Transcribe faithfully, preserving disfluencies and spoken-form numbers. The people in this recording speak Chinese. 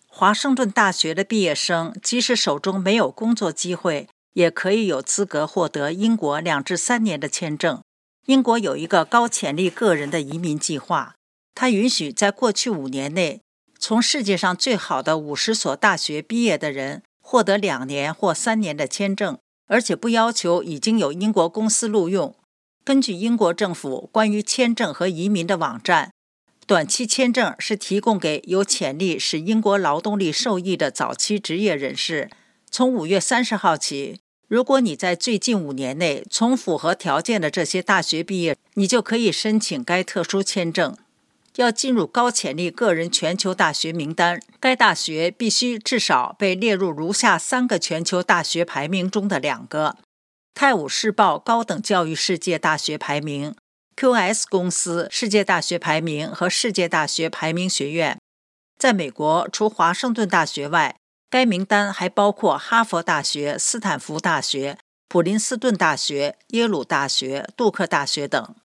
华盛顿大学的毕业生即使手中没有工作机会，也可以有资格获得英国两至三年的签证。英国有一个高潜力个人的移民计划，它允许在过去五年内从世界上最好的五十所大学毕业的人获得两年或三年的签证，而且不要求已经有英国公司录用。根据英国政府关于签证和移民的网站，短期签证是提供给有潜力使英国劳动力受益的早期职业人士。从五月三十号起，如果你在最近五年内从符合条件的这些大学毕业，你就可以申请该特殊签证。要进入高潜力个人全球大学名单，该大学必须至少被列入如下三个全球大学排名中的两个：泰晤士报高等教育世界大学排名、Q S 公司世界大学排名和世界大学排名学院。在美国，除华盛顿大学外，该名单还包括哈佛大学、斯坦福大学、普林斯顿大学、耶鲁大学、杜克大学等。